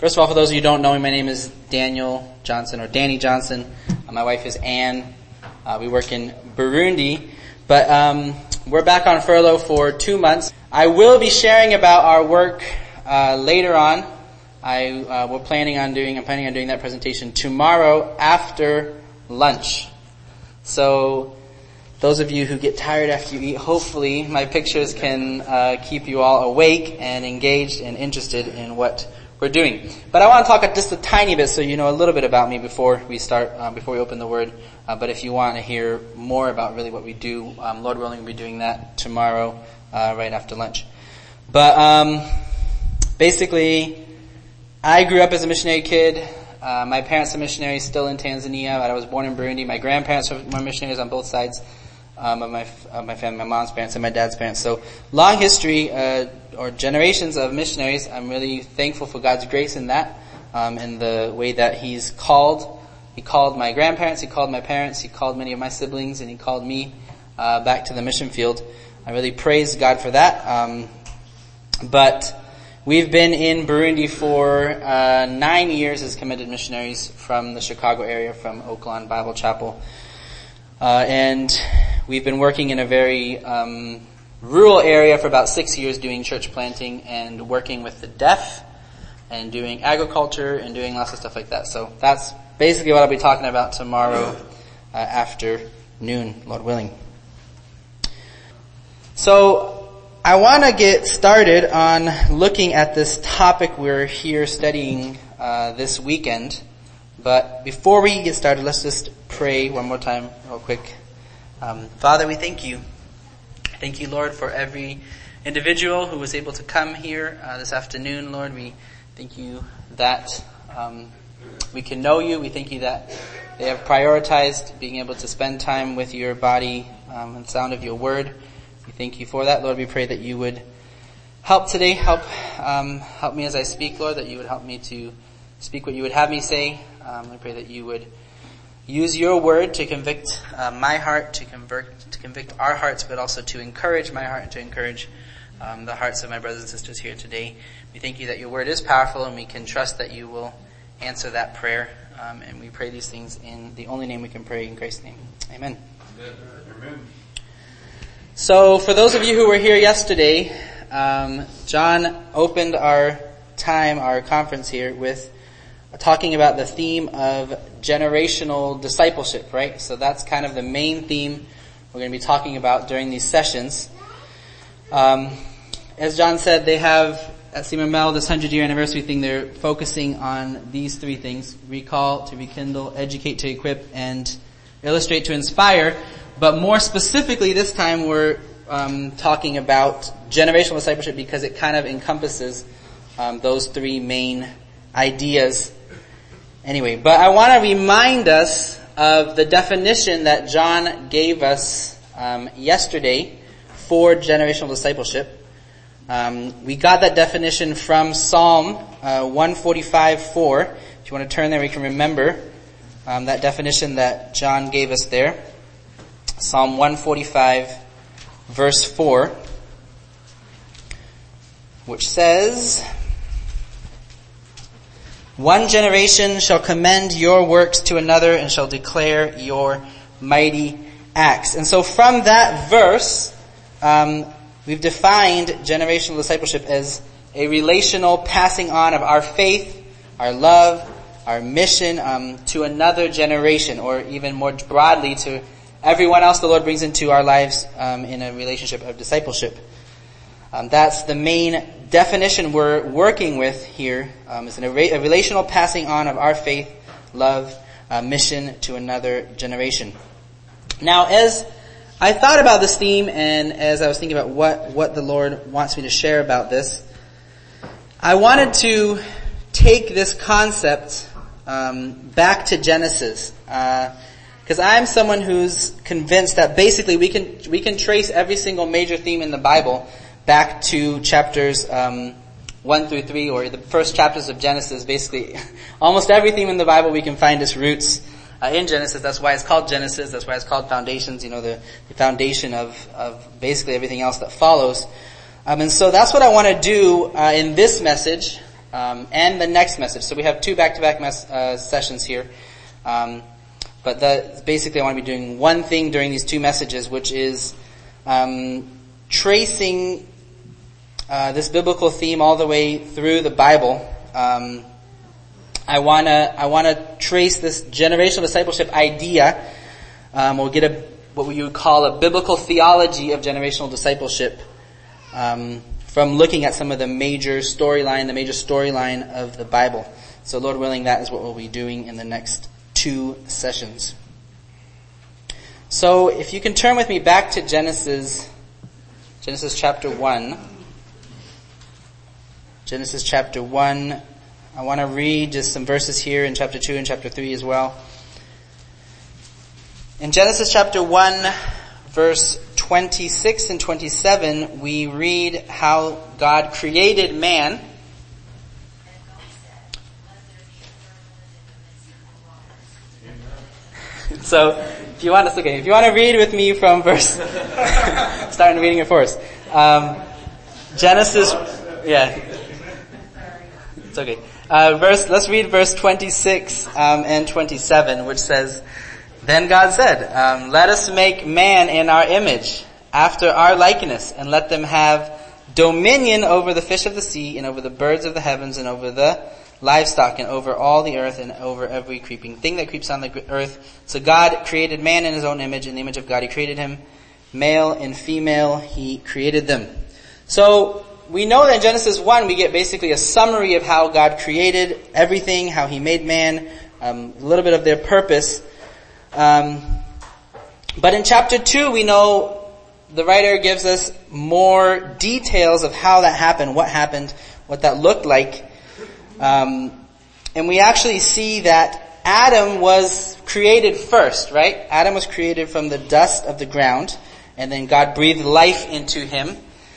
First of all, for those of you who don't know me, my name is Daniel Johnson, or Danny Johnson. My wife is Anne. We work in Burundi, but we're back on furlough for 2 months. I will be sharing about our work later on. I'm planning on doing that presentation tomorrow after lunch. So those of you who get tired after you eat, hopefully my pictures can keep you all awake and engaged and interested in what we're doing. But I want to talk just a tiny bit so you know a little bit about me before we start, before we open the Word. But if you want to hear more about really what we do, Lord willing, we'll be doing that tomorrow right after lunch. But basically, I grew up as a missionary kid. My parents are missionaries still in Tanzania, but I was born in Burundi. My grandparents were missionaries on both sides of my family, my mom's parents and my dad's parents. So long history, or generations of missionaries. I'm really thankful for God's grace in that, in the way that He's called. He called my grandparents, He called my parents, He called many of my siblings, and He called me back to the mission field. I really praise God for that. But we've been in Burundi for 9 years as committed missionaries from the Chicago area, from Oakland Bible Chapel. And we've been working in a very rural area for about 6 years, doing church planting and working with the deaf and doing agriculture and doing lots of stuff like that. So that's basically what I'll be talking about tomorrow afternoon, Lord willing. So I want to get started on looking at this topic we're here studying this weekend. But before we get started, let's just pray one more time real quick. Father, we thank you. Thank you, Lord, for every individual who was able to come here this afternoon, Lord. We thank you that we can know you. We thank you that they have prioritized being able to spend time with your body and sound of your word. We thank you for that, Lord. We pray that you would help today, help me as I speak, Lord, that you would help me to speak what you would have me say. I pray that you would use your word to convict my heart, to convict our hearts, but also to encourage my heart and to encourage the hearts of my brothers and sisters here today. We thank you that your word is powerful, and we can trust that you will answer that prayer. And we pray these things in the only name we can pray, in Christ's name. Amen. Amen. So for those of you who were here yesterday, John opened our conference here with talking about the theme of generational discipleship, right? So that's kind of the main theme we're going to be talking about during these sessions. As John said, they have at CMML this 100-year anniversary thing. They're focusing on these three things: recall, to rekindle, educate, to equip, and illustrate, to inspire. But more specifically, this time we're talking about generational discipleship because it kind of encompasses those three main ideas. Anyway, but I want to remind us of the definition that John gave us yesterday for generational discipleship. We got that definition from Psalm 145:4. If you want to turn there, we can remember that definition that John gave us there. Psalm 145, verse 4, which says, "One generation shall commend your works to another and shall declare your mighty acts." And so from that verse, we've defined generational discipleship as a relational passing on of our faith, our love, our mission to another generation, or even more broadly to everyone else the Lord brings into our lives in a relationship of discipleship. That's the main definition we're working with here. It's a relational passing on of our faith, love, mission to another generation. Now, as I thought about this theme, and as I was thinking about what the Lord wants me to share about this, I wanted to take this concept back to Genesis. Because I'm someone who's convinced that basically we can trace every single major theme in the Bible back to chapters 1 through 3, or the first chapters of Genesis. Basically, almost every theme in the Bible we can find its roots in Genesis. That's why it's called Genesis. That's why it's called Foundations. The foundation of basically everything else that follows. And so that's what I want to do in this message. and the next message. So we have two back-to-back sessions here. But basically I want to be doing one thing during these two messages, which is tracing this biblical theme all the way through the Bible. I wanna trace this generational discipleship idea. We'll get what you would call a biblical theology of generational discipleship, from looking at some of the major storyline of the Bible. So Lord willing, that is what we'll be doing in the next two sessions. So if you can turn with me back to Genesis chapter 1. Genesis chapter 1. I want to read just some verses here in chapter 2 and chapter 3 as well. In Genesis chapter 1, verse 26 and 27, we read how God created man. So, if you want to read with me from verse, starting reading it for us. Genesis, yeah. It's okay. Let's read verse 26, and 27, which says, "Then God said, let us make man in our image, after our likeness, and let them have dominion over the fish of the sea, and over the birds of the heavens, and over the livestock, and over all the earth, and over every creeping thing that creeps on the earth." So God created man in his own image. In the image of God he created him. Male and female he created them. So we know that in Genesis 1 we get basically a summary of how God created everything, how he made man, a little bit of their purpose. But in chapter 2 we know the writer gives us more details of how that happened, what that looked like. And we actually see that Adam was created first, right? Adam was created from the dust of the ground, and then God breathed life into him.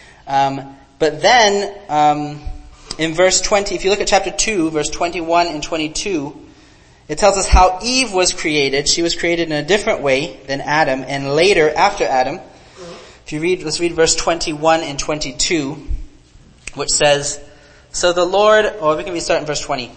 But then, in verse 20, if you look at chapter 2, verse 21 and 22, it tells us how Eve was created. She was created in a different way than Adam, and later, after Adam. If you read, let's read verse 21 and 22, which says, "So the Lord," or we can start in verse 20.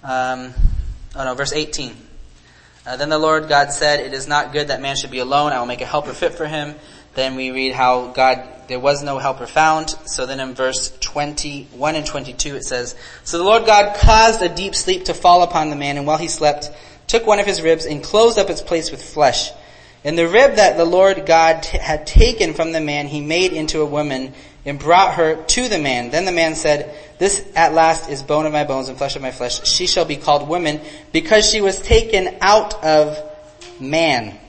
Verse 18. "Then the Lord God said, it is not good that man should be alone. I will make a helper fit for him." Then we read how there was no helper found. So then in verse 21 and 22 it says, "So the Lord God caused a deep sleep to fall upon the man, and while he slept, took one of his ribs and closed up its place with flesh. And the rib that the Lord God had taken from the man he made into a woman and brought her to the man. Then the man said, this at last is bone of my bones and flesh of my flesh. She shall be called woman because she was taken out of man."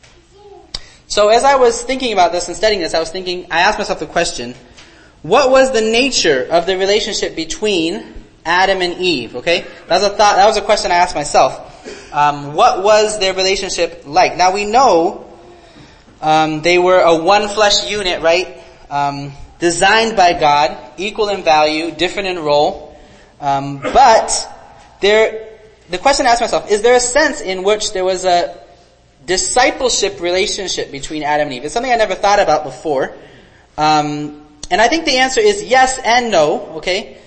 So as I was thinking about this and studying this, I asked myself the question, what was the nature of the relationship between Adam and Eve? Okay? That was a question I asked myself. What was their relationship like? Now we know, they were a one flesh unit, right? Designed by God, equal in value, different in role. But the question I asked myself, is there a sense in which there was a discipleship relationship between Adam and Eve? It's something I never thought about before. And I think the answer is yes and no, okay?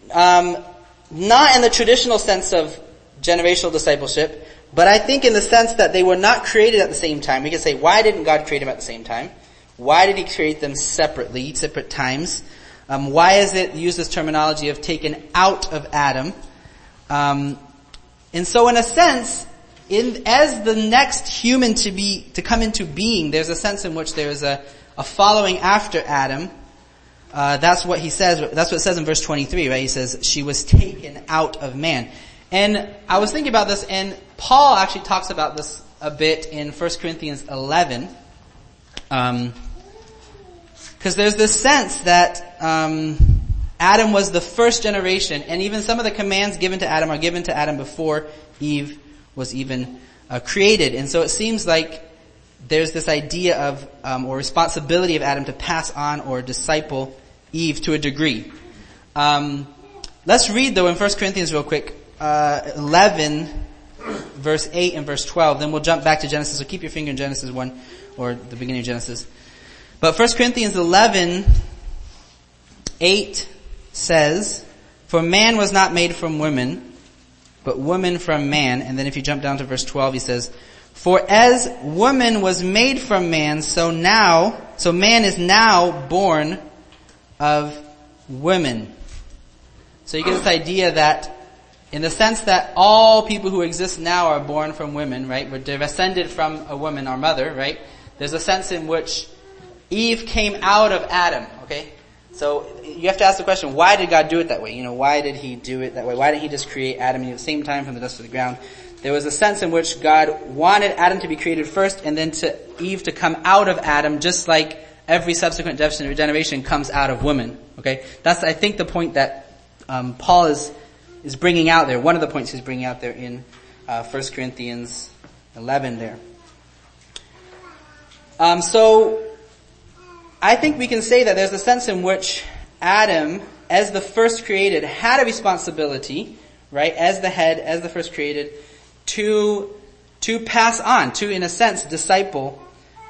Not in the traditional sense of generational discipleship, but I think in the sense that they were not created at the same time. We can say, why didn't God create them at the same time? Why did he create them separately, separate times? Why is it use this terminology of taken out of Adam? And so in a sense, as the next human to come into being, there's a sense in which there is a following after Adam. That's what he says. That's what it says in verse 23, right? He says, she was taken out of man. And I was thinking about this, and Paul actually talks about this a bit in 1 Corinthians 11. Because there's this sense that Adam was the first generation, and even some of the commands given to Adam are given to Adam before Eve was even created. And so it seems like there's this idea of or responsibility of Adam to pass on or disciple Eve to a degree. Let's read though in 1 Corinthians real quick, 11 verse 8 and verse 12. Then we'll jump back to Genesis. So keep your finger in Genesis 1 or the beginning of Genesis. But 1 Corinthians 11, 8 says, For man was not made from woman, but woman from man. And then if you jump down to verse 12, he says, for as woman was made from man, so man is now born of women. So you get this idea that in the sense that all people who exist now are born from women, right? We're descended from a woman, our mother, right? There's a sense in which Eve came out of Adam, okay? So you have to ask the question, why did God do it that way? You know, why did he do it that way? Why didn't he just create Adam at the same time from the dust of the ground? There was a sense in which God wanted Adam to be created first and then to Eve to come out of Adam, just like every subsequent generation comes out of woman, okay? That's, I think, the point that Paul is bringing out there. One of the points he's bringing out there in 1 Corinthians 11 there. So I think we can say that there's a sense in which Adam, as the first created, had a responsibility, right, as the head, as the first created, to pass on, to, in a sense, disciple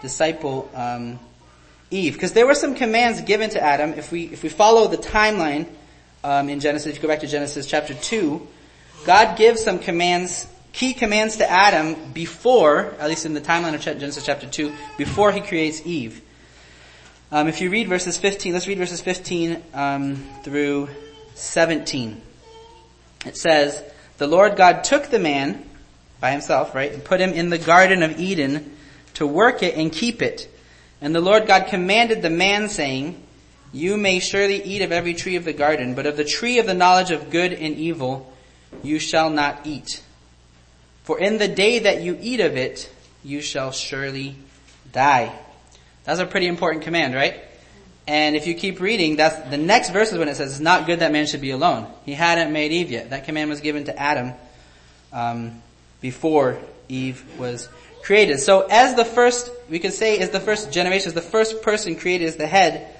Eve. Because there were some commands given to Adam. If we follow the timeline in Genesis, if you go back to Genesis chapter 2, God gives some commands, key commands to Adam before, at least in the timeline of Genesis chapter 2, before he creates Eve. If you read verses 15, let's read verses 15 through 17. It says, the Lord God took the man by himself, right, and put him in the Garden of Eden to work it and keep it. And the Lord God commanded the man, saying, you may surely eat of every tree of the garden, but of the tree of the knowledge of good and evil you shall not eat. For in the day that you eat of it, you shall surely die. That's a pretty important command, right? And if you keep reading, that's the next verse is when it says, it's not good that man should be alone. He hadn't made Eve yet. That command was given to Adam before Eve was created. So as the first, we could say, as the first generation, as the first person created as the head,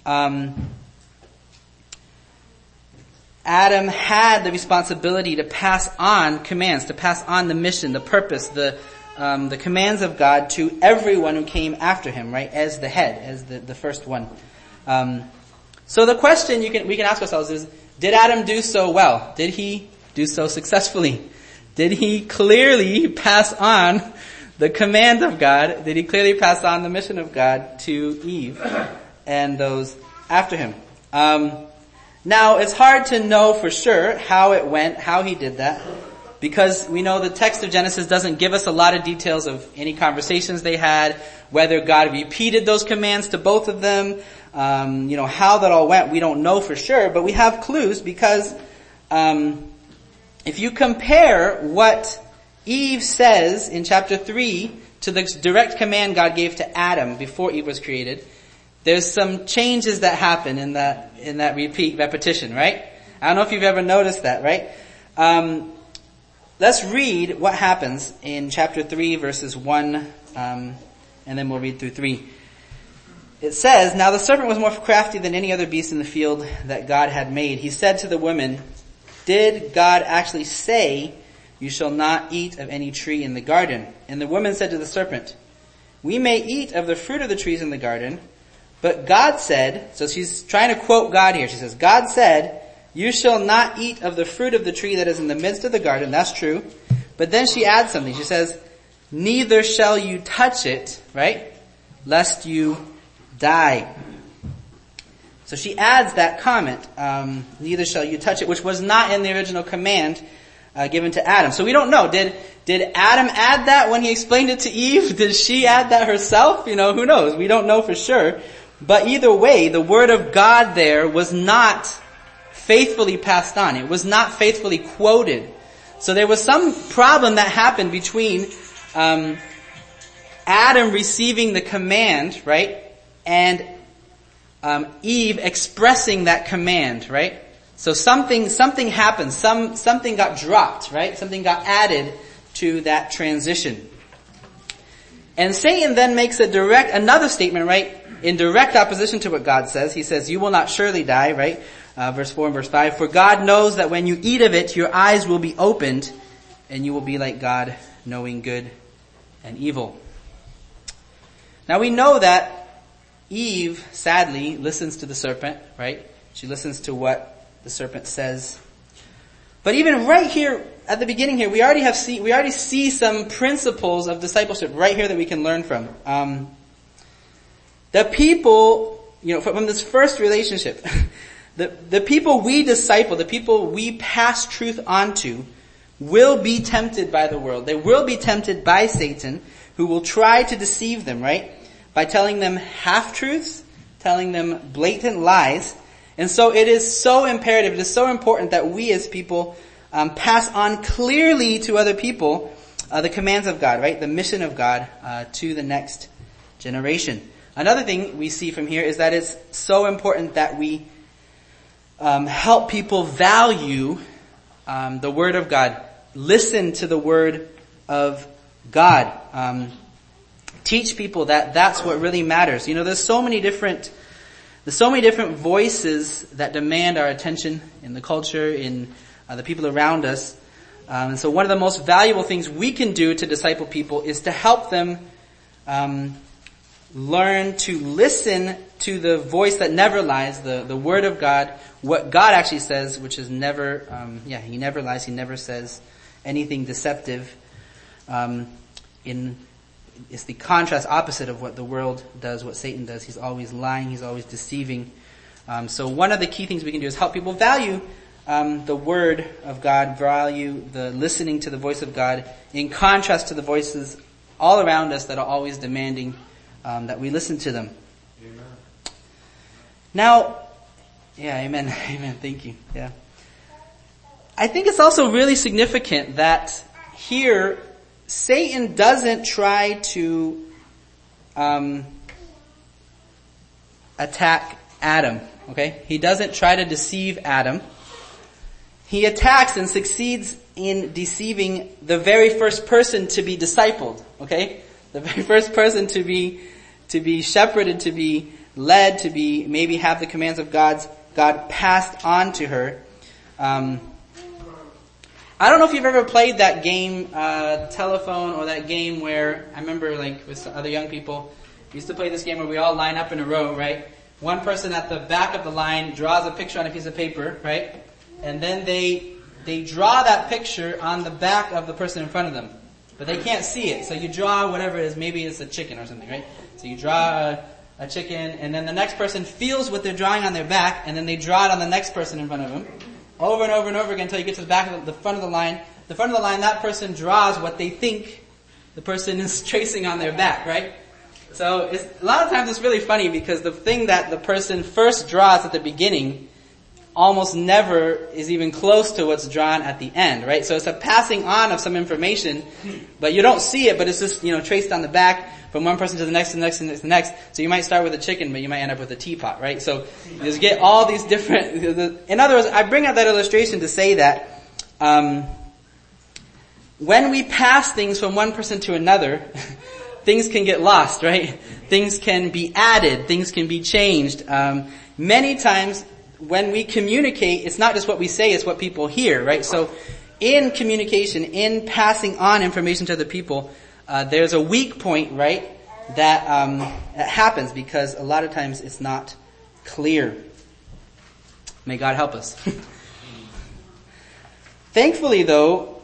Adam had the responsibility to pass on commands, to pass on the mission, the purpose, the commands of God to everyone who came after him, right? As the head, as the first one. So the question we can ask ourselves is, did Adam do so well? Did he do so successfully? Did he clearly pass on the command of God? Did he clearly pass on the mission of God to Eve and those after him? Now, it's hard to know for sure how it went, how he did that, because we know the text of Genesis doesn't give us a lot of details of any conversations they had, whether God repeated those commands to both of them, how that all went, we don't know for sure, but we have clues because if you compare what Eve says in chapter 3 to the direct command God gave to Adam before Eve was created, there's some changes that happen in that repetition, right? I don't know if you've ever noticed that, right? Let's read what happens in chapter 3 verses 1, and then we'll read through 3. It says, now the serpent was more crafty than any other beast in the field that God had made. He said to the woman, did God actually say, you shall not eat of any tree in the garden? And the woman said to the serpent, we may eat of the fruit of the trees in the garden, but God said, so she's trying to quote God here. She says, God said, you shall not eat of the fruit of the tree that is in the midst of the garden. That's true. But then she adds something. She says, neither shall you touch it, right? Lest you die. So she adds that comment, neither shall you touch it, which was not in the original command given to Adam. So we don't know. Did Adam add that when he explained it to Eve? Did she add that herself? Who knows? We don't know for sure. But either way, the word of God there was not faithfully passed on. It was not faithfully quoted. So there was some problem that happened between Adam receiving the command, right, and Eve expressing that command, right? So something happened. Something got dropped, right? Something got added to that transition. And Satan then makes another statement, right? In direct opposition to what God says. He says, you will not surely die, right? Verse 4 and verse 5. For God knows that when you eat of it, your eyes will be opened, and you will be like God, knowing good and evil. Now we know that Eve, sadly, listens to the serpent, right? She listens to what the serpent says. But even right here, at the beginning here, we already see some principles of discipleship right here that we can learn from. The people, from this first relationship, the people we disciple, the people we pass truth onto, will be tempted by the world. They will be tempted by Satan, who will try to deceive them, right? By telling them half-truths, telling them blatant lies. And so it is so imperative, it is so important that we as people pass on clearly to other people the commands of God, right? The mission of God to the next generation. Another thing we see from here is that it's so important that we help people value the Word of God. Listen to the Word of God. Teach people that that's what really matters. There's so many different voices that demand our attention in the culture, in the people around us. And so one of the most valuable things we can do to disciple people is to help them learn to listen to the voice that never lies, the Word of God, what God actually says, which is never, He never lies, He never says anything deceptive. It's the contrast opposite of what the world does, what Satan does. He's always lying, he's always deceiving. So one of the key things we can do is help people value the Word of God, value the listening to the voice of God, in contrast to the voices all around us that are always demanding that we listen to them. Amen. Now, amen, thank you. Yeah. I think it's also really significant that here, Satan doesn't try to attack Adam, okay? He doesn't try to deceive Adam. He attacks and succeeds in deceiving the very first person to be discipled, okay? The very first person to be shepherded, to be led, to be maybe have the commands of God passed on to her. I don't know if you've ever played that game, telephone, or that game where, I remember with some other young people, we used to play this game where we all line up in a row, right? One person at the back of the line draws a picture on a piece of paper, right? And then they draw that picture on the back of the person in front of them. But they can't see it. So you draw whatever it is, maybe it's a chicken or something, right? So you draw a chicken, and then the next person feels what they're drawing on their back, and then they draw it on the next person in front of them. Over and over and over again until you get to the back of the front of the line. The front of the line, that person draws what they think the person is tracing on their back, right? So a lot of times it's really funny because the thing that the person first draws at the beginning almost never is even close to what's drawn at the end, right? So it's a passing on of some information, but you don't see it, but it's just, traced on the back from one person to the next, to the next, to the next. So you might start with a chicken, but you might end up with a teapot, right? So you just get all these different, in other words, I bring out that illustration to say that, when we pass things from one person to another, things can get lost, right? Things can be added, things can be changed. Many times, when we communicate, it's not just what we say, it's what people hear, right? So in communication, in passing on information to other people, there's a weak point, right, that happens because a lot of times it's not clear. May God help us. Thankfully, though,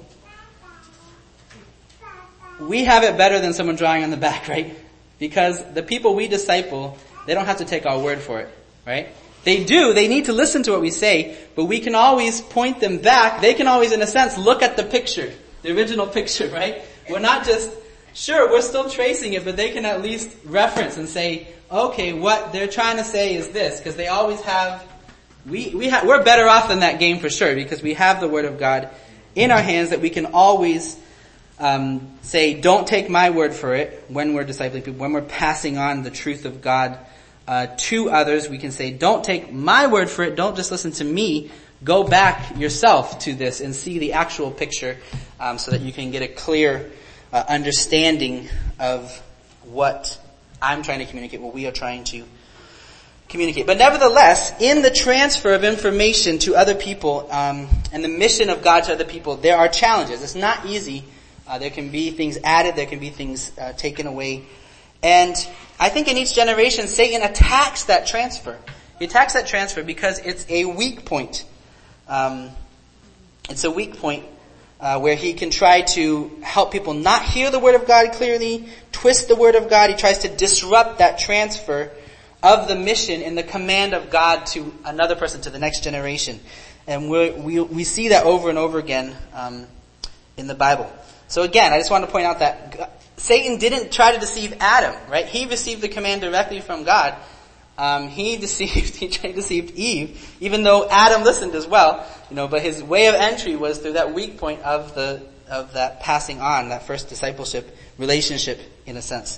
we have it better than someone drawing on the back, right? Because the people we disciple, they don't have to take our word for it, right? They need to listen to what we say, but we can always point them back. They can always, in a sense, look at the picture, the original picture, right? We're not just, sure, we're still tracing it, but they can at least reference and say, okay, what they're trying to say is this, because they always have, we're better off than that game for sure, because we have the Word of God in our hands that we can always say, don't take my word for it when we're discipling people, when we're passing on the truth of God to others. We can say, don't take my word for it, don't just listen to me, go back yourself to this and see the actual picture so that you can get a clear understanding of what I'm trying to communicate, what we are trying to communicate. But nevertheless, in the transfer of information to other people and the mission of God to other people, there are challenges. It's not easy. There can be things added, there can be things taken away. And I think in each generation, Satan attacks that transfer. He attacks that transfer because it's a weak point. It's a weak point where he can try to help people not hear the Word of God clearly, twist the Word of God. He tries to disrupt that transfer of the mission and the command of God to another person, to the next generation. And we see that over and over again in the Bible. So again, I just want to point out that Satan didn't try to deceive Adam, right? He received the command directly from God. He tried to deceive Eve, even though Adam listened as well, but his way of entry was through that weak point of that passing on, that first discipleship relationship, in a sense.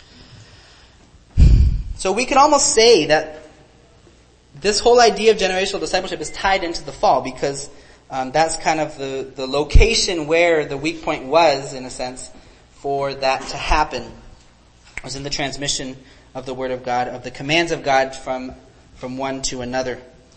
So we can almost say that this whole idea of generational discipleship is tied into the fall, because that's kind of the location where the weak point was, in a sense, for that to happen, was in the transmission of the Word of God, of the commands of God from one to another.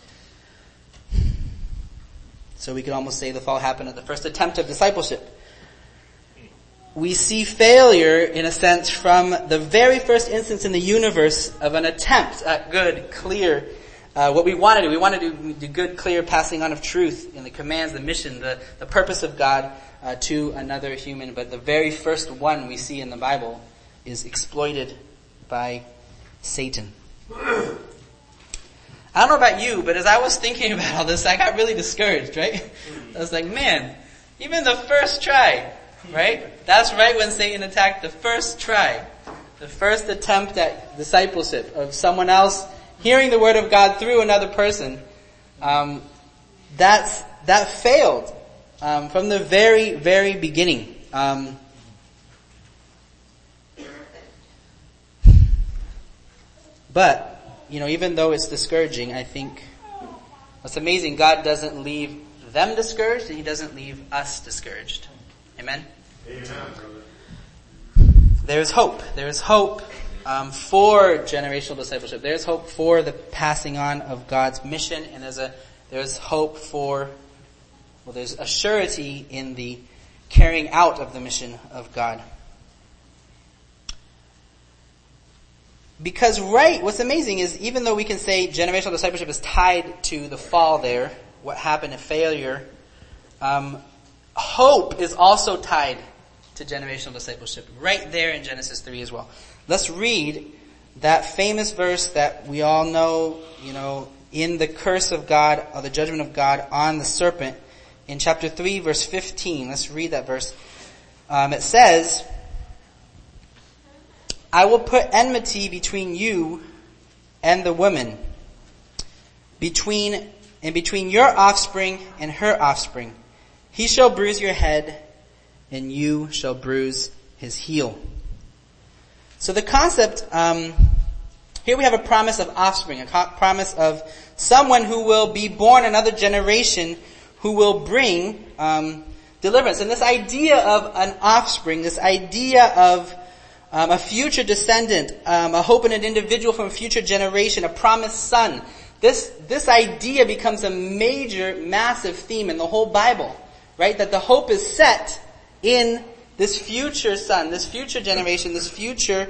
So we could almost say the fall happened at the first attempt of discipleship. We see failure, in a sense, from the very first instance in the universe of an attempt at good, clear, what we want to do. We want to do good, clear passing on of truth in the commands, the mission, the purpose of God to another human. But the very first one we see in the Bible is exploited by Satan. I don't know about you, but as I was thinking about all this, I got really discouraged, right? I was like, man, even the first try, right? That's right when Satan attacked, the first try. The first attempt at discipleship of someone else hearing the Word of God through another person. That failed from the very, very beginning. But, even though it's discouraging, I think what's amazing, God doesn't leave them discouraged, and He doesn't leave us discouraged. Amen? Amen. There is hope. There is hope for generational discipleship. There's hope for the passing on of God's mission, and there's hope for, there's a surety in the carrying out of the mission of God. Because what's amazing is, even though we can say generational discipleship is tied to the fall there, what happened, a failure, hope is also tied to generational discipleship, right there in Genesis 3 as well. Let's read that famous verse that we all know, in the curse of God, or the judgment of God on the serpent, in chapter 3, verse 15. Let's read that verse. It says, I will put enmity between you and the woman, between your offspring and her offspring. He shall bruise your head, and you shall bruise his heel. So the concept, here we have a promise of offspring, a promise of someone who will be born, another generation, who will bring deliverance. And this idea of an offspring, this idea of a future descendant, a hope in an individual from a future generation, a promised son. This idea becomes a major, massive theme in the whole Bible, right? That the hope is set in this future son, this future generation, this future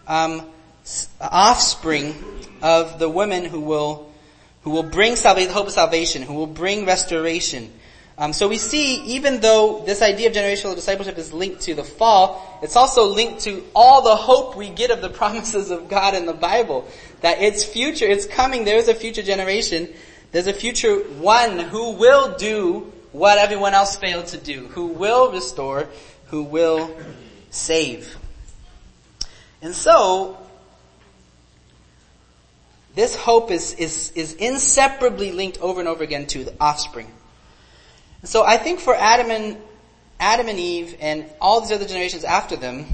offspring of the woman who will bring salvation, the hope of salvation, who will bring restoration. So we see, even though this idea of generational discipleship is linked to the fall, it's also linked to all the hope we get of the promises of God in the Bible. That it's future, it's coming, there's a future generation, there's a future one who will do what everyone else failed to do, who will restore, who will save. And so, this hope is inseparably linked over and over again to the offspring. So I think for Adam and Eve and all these other generations after them,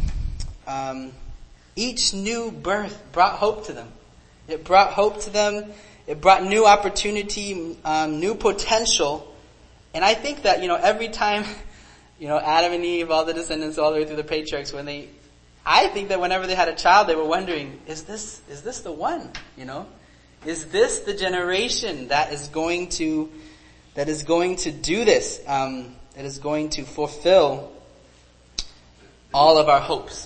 each new birth brought hope to them. It brought hope to them. It brought new opportunity, new potential. And I think that, every time, Adam and Eve, all the descendants all the way through the patriarchs, I think that whenever they had a child, they were wondering, is this the one? Is this the generation that is going to do this, that is going to fulfill all of our hopes?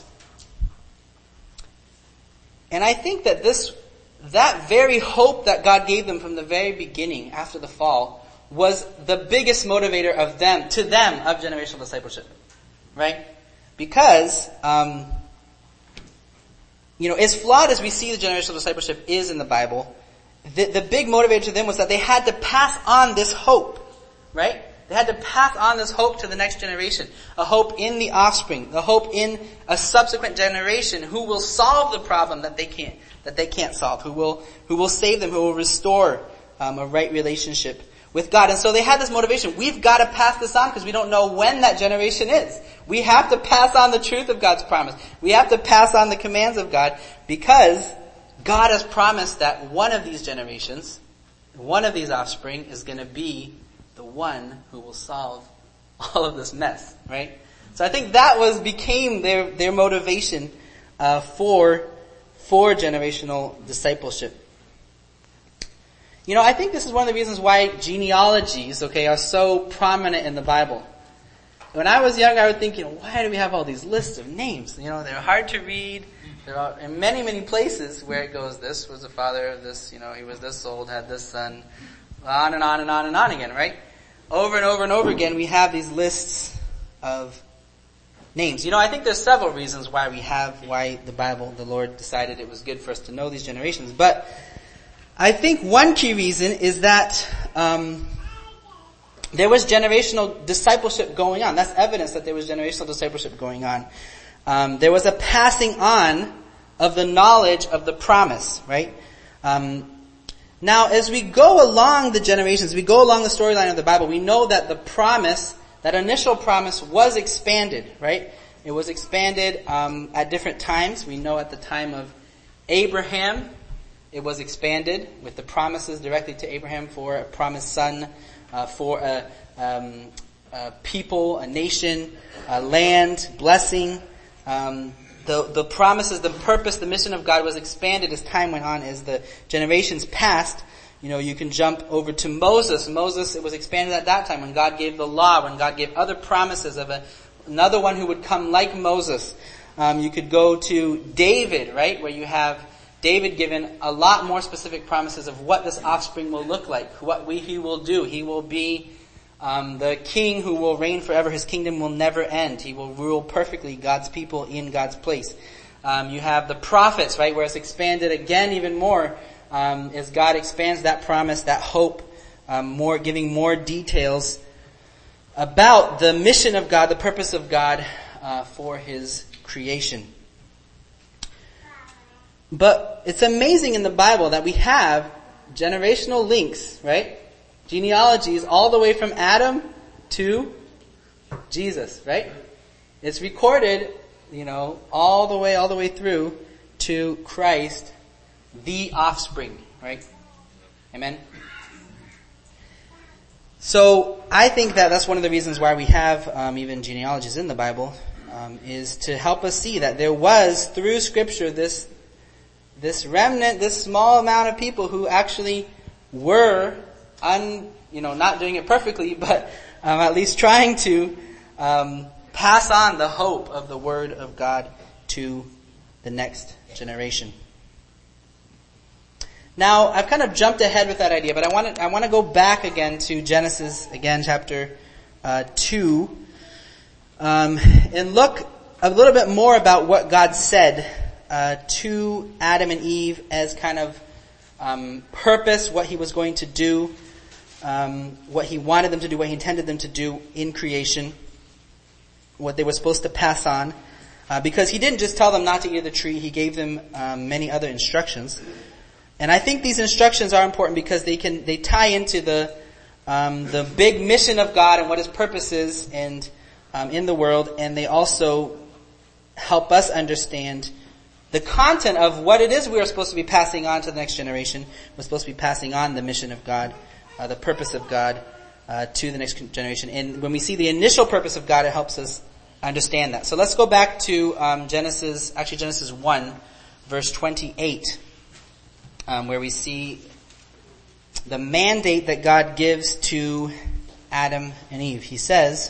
And I think that that very hope that God gave them from the very beginning after the fall was the biggest motivator of generational discipleship. Right? Because, as flawed as we see the generational discipleship is in the Bible, the big motivator to them was that they had to pass on this hope. Right? They had to pass on this hope to the next generation. A hope in the offspring. A hope in a subsequent generation who will solve the problem that they can't solve. Who will save them, who will restore a right relationship with God. And so they had this motivation. We've got to pass this on because we don't know when that generation is. We have to pass on the truth of God's promise. We have to pass on the commands of God because God has promised that one of these generations, one of these offspring is going to be the one who will solve all of this mess, right? So I think that became their motivation for generational discipleship. I think this is one of the reasons why genealogies, are so prominent in the Bible. When I was young, I would think, why do we have all these lists of names? They're hard to read. There are in many, many places where it goes, this was the father of this, he was this old, had this son, on and on and on and on again, right? Over and over and over again, we have these lists of names. I think there's several reasons why the Lord decided it was good for us to know these generations. But I think one key reason is that there was generational discipleship going on. That's evidence that there was generational discipleship going on. There was a passing on of the knowledge of the promise, right? Now, as we go along the generations, we go along the storyline of the Bible, we know that the promise, that initial promise was expanded, right? It was expanded at different times. We know at the time of Abraham, it was expanded with the promises directly to Abraham for a promised son, for a people, a nation, a land, blessing. The promises, the purpose, the mission of God was expanded as time went on, as the generations passed. You can jump over to Moses. Moses, it was expanded at that time when God gave the law, when God gave other promises of another one who would come like Moses. You could go to David, right, where you have David given a lot more specific promises of what this offspring will look like, what he will do. He will be the king who will reign forever. His kingdom will never end. He will rule perfectly God's people in God's place. You have the prophets, right, where it's expanded again even more as God expands that promise, that hope, giving more details about the mission of God, the purpose of God for His creation. But it's amazing in the Bible that we have generational links, right? Genealogies all the way from Adam to Jesus, right? It's recorded, all the way through to Christ, the offspring, right? Amen? So I think that that's one of the reasons why we have even genealogies in the Bible, is to help us see that there was, through Scripture, this remnant, this small amount of people who actually were not doing it perfectly, but at least trying to pass on the hope of the Word of God to the next generation. Now, I've kind of jumped ahead with that idea, but I want to go back again to Genesis, chapter 2, and look a little bit more about what God said to Adam and Eve as kind of purpose, what He was going to do, what He wanted them to do, what He intended them to do in creation, what they were supposed to pass on. Because He didn't just tell them not to eat of the tree, He gave them many other instructions. And I think these instructions are important because they tie into the big mission of God and what His purpose is and in the world, and they also help us understand the content of what it is we are supposed to be passing on to the next generation. We're supposed to be passing on the mission of God, the purpose of God to the next generation. And when we see the initial purpose of God, it helps us understand that. So let's go back to Genesis 1, verse 28, where we see the mandate that God gives to Adam and Eve. He says,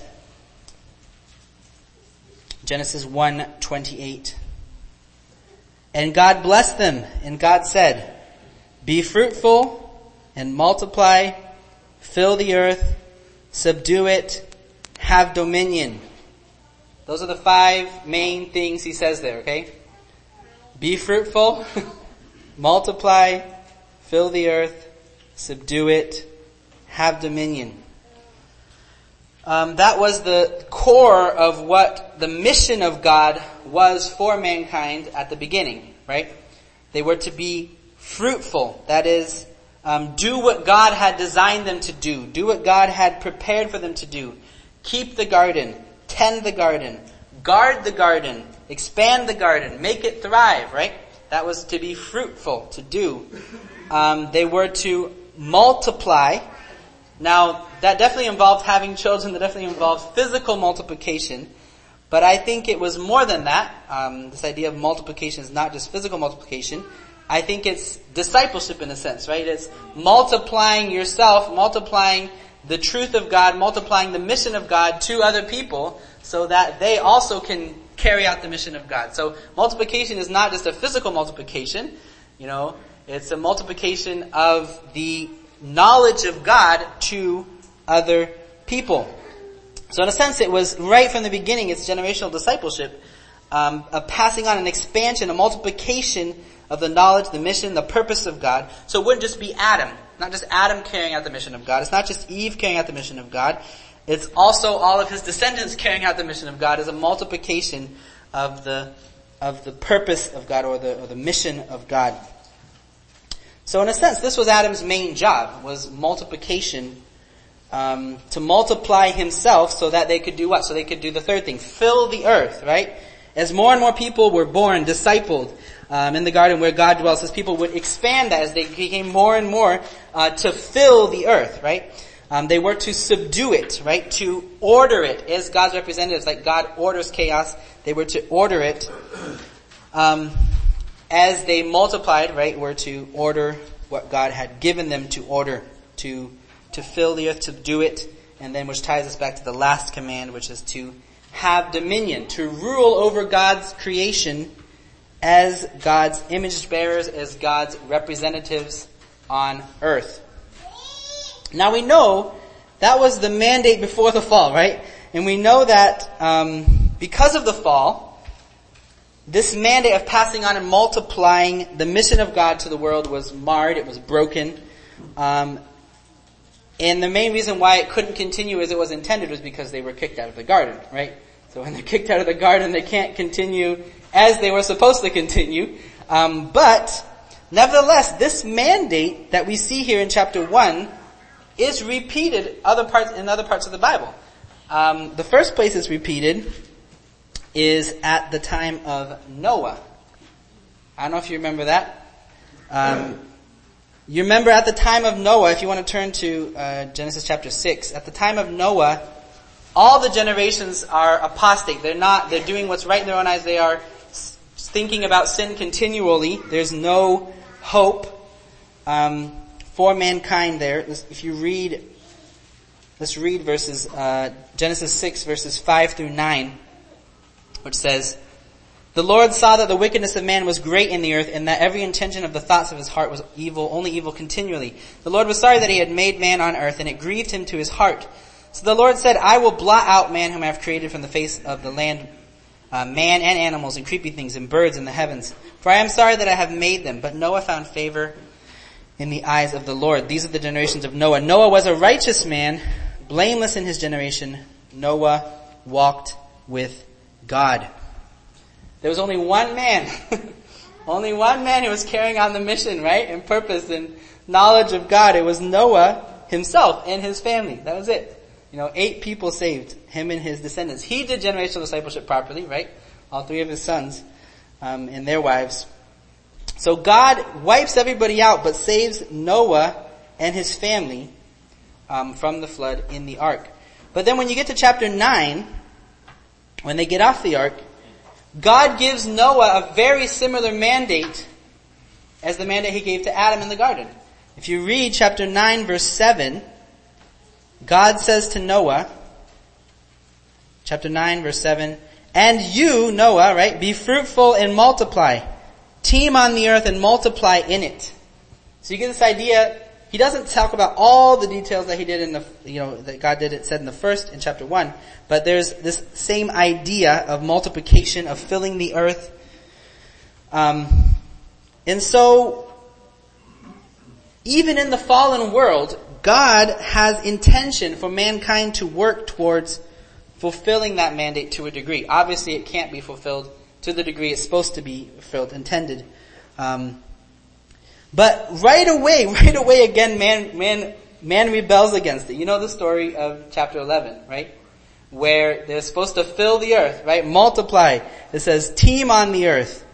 Genesis 1:28, "And God blessed them, and God said, 'Be fruitful and multiply, fill the earth, subdue it, have dominion. Those are the 5 main things he says there, okay? Be fruitful, multiply, fill the earth, subdue it, have dominion. That was the core of what the mission of God was for mankind at the beginning, right? They were to be fruitful. That is, do what God had designed them to do. Do what God had prepared for them to do. Keep the garden. Tend the garden. Guard the garden. Expand the garden. Make it thrive, right? That was to be fruitful, to do. They were to multiply. Now, that definitely involved having children. That definitely involved physical multiplication. But I think it was more than that. This idea of multiplication is not just physical multiplication. I think it's discipleship in a sense, right? It's multiplying yourself, multiplying the truth of God, multiplying the mission of God to other people so that they also can carry out the mission of God. So multiplication is not just a physical multiplication, it's a multiplication of the knowledge of God to other people. So in a sense, it was right from the beginning, it's generational discipleship, a passing on, an expansion, a multiplication of the knowledge, the mission, the purpose of God. So it wouldn't just be Adam, not just Adam carrying out the mission of God. It's not just Eve carrying out the mission of God. It's also all of his descendants carrying out the mission of God as a multiplication of the purpose of God or the mission of God. So in a sense, this was Adam's main job, was multiplication, to multiply himself so that they could do what? So they could do the third thing, fill the earth, right? As more and more people were born, discipled, in the garden where God dwells, as people would expand that, as they became more and more, to fill the earth, right? They were to subdue it, right? To order it as God's representatives, like God orders chaos. They were to order it. As they multiplied, right, were to order what God had given them to order, to fill the earth, to do it, and then which ties us back to the last command, which is to have dominion, to rule over God's creation as God's image bearers, as God's representatives on earth. Now we know that was the mandate before the fall, right? And we know that because of the fall, this mandate of passing on and multiplying the mission of God to the world was marred, it was broken. And the main reason why it couldn't continue as it was intended was because they were kicked out of the garden, right? So when they're kicked out of the garden, they can't continue as they were supposed to continue. But nevertheless, this mandate that we see here in chapter 1 is repeated in other parts of the Bible. The first place it's repeated is at the time of Noah. I don't know if you remember that. You remember at the time of Noah, if you want to turn to Genesis chapter 6, at the time of Noah, all the generations are apostate. They're doing what's right in their own eyes. They are thinking about sin continually. There's no hope for mankind there. If you read, let's read verses, Genesis 6 verses 5 through 9, which says, "The Lord saw that the wickedness of man was great in the earth, and that every intention of the thoughts of his heart was evil, only evil continually. The Lord was sorry that he had made man on earth, and it grieved him to his heart. So the Lord said, I will blot out man whom I have created from the face of the land, man and animals and creepy things and birds in the heavens. For I am sorry that I have made them." But Noah found favor in the eyes of the Lord. These are the generations of Noah. Noah was a righteous man, blameless in his generation. Noah walked with God. There was only one man, only one man who was carrying on the mission, right? And purpose and knowledge of God. It was Noah himself and his family. That was it. 8 people saved, him and his descendants. He did generational discipleship properly, right? All 3 of his sons, and their wives. So God wipes everybody out, but saves Noah and his family, from the flood in the ark. But then when you get to chapter 9, when they get off the ark, God gives Noah a very similar mandate as the mandate he gave to Adam in the garden. If you read chapter 9 verse 7, God says to Noah, chapter 9 verse 7, "And you, Noah," right, "be fruitful and multiply. Teem on the earth and multiply in it." So you get this idea, He doesn't talk about all the details that he did that God did it said in chapter 1, but there's this same idea of multiplication, of filling the earth. And so, even in the fallen world, God has intention for mankind to work towards fulfilling that mandate to a degree. Obviously, it can't be fulfilled to the degree it's supposed to be fulfilled, intended. But right away again, man rebels against it. You know the story of chapter 11, right? Where they're supposed to fill the earth, right? Multiply. It says, teem on the earth.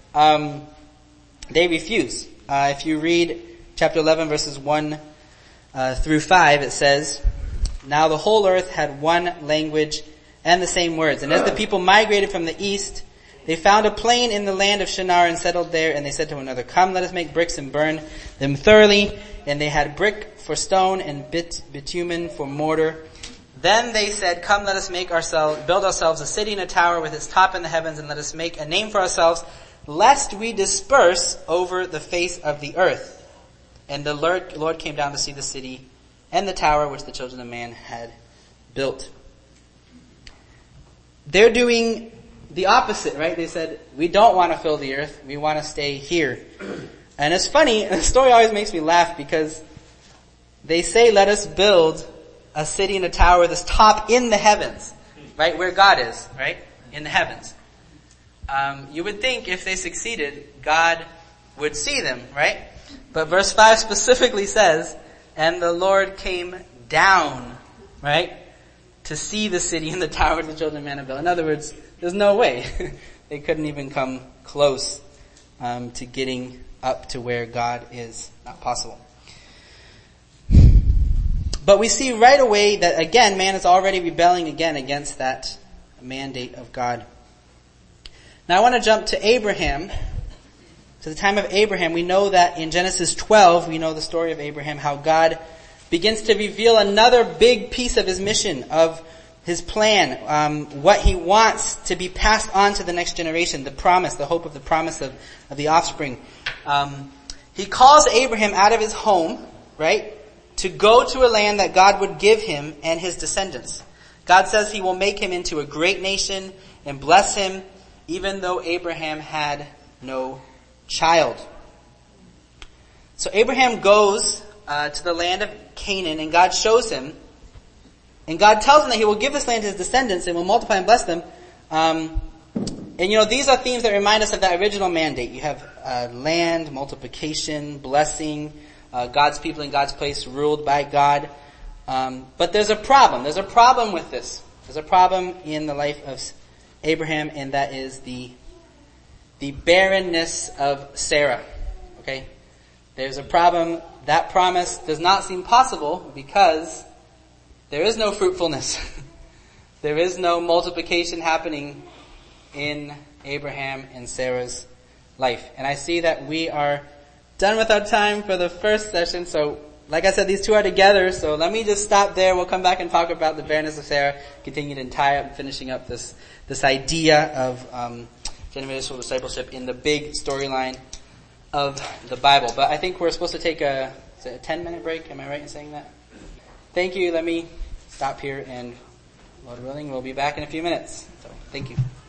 They refuse. If you read chapter 11 verses 1 through 5, it says, now the whole earth had one language and the same words. And as the people migrated from the east, they found a plain in the land of Shinar and settled there, and they said to one another, come, let us make bricks and burn them thoroughly. And they had brick for stone and bitumen for mortar. Then they said, come, let us build ourselves a city and a tower with its top in the heavens, and let us make a name for ourselves, lest we disperse over the face of the earth. And the Lord came down to see the city and the tower which the children of man had built. They're doing the opposite, right? They said, we don't want to fill the earth. We want to stay here. And it's funny, the story always makes me laugh because they say, let us build a city and a tower that's top in the heavens, right? Where God is, right? In the heavens. You would think if they succeeded, God would see them, right? But verse 5 specifically says, and the Lord came down, right? To see the city and the tower the children of man have built. In other words, there's no way. They couldn't even come close to getting up to where God is. Not possible. But we see right away that again, man is already rebelling again against that mandate of God. Now I want to jump to Abraham. To the time of Abraham, we know that in Genesis 12, we know the story of Abraham, how God begins to reveal another big piece of his mission, of his plan, what he wants to be passed on to the next generation, the promise, the hope of the promise of the offspring. He calls Abraham out of his home, right, to go to a land that God would give him and his descendants. God says he will make him into a great nation and bless him, even though Abraham had no child. So Abraham goes to the land of Canaan, and God shows him, and God tells him that he will give this land to his descendants and will multiply and bless them. And these are themes that remind us of that original mandate. You have land, multiplication, blessing, God's people in God's place, ruled by God. But there's a problem. There's a problem with this. There's a problem in the life of Abraham, and that is the barrenness of Sarah. Okay? There's a problem. That promise does not seem possible because there is no fruitfulness. There is no multiplication happening in Abraham and Sarah's life. And I see that we are done with our time for the first session. So, like I said, these two are together. So let me just stop there. We'll come back and talk about the barrenness of Sarah, continue to tie up, finishing up this idea of generational discipleship in the big storyline of the Bible. But I think we're supposed to take a 10-minute break. Am I right in saying that? Thank you. Let me stop here, and Lord willing, we'll be back in a few minutes. So, thank you.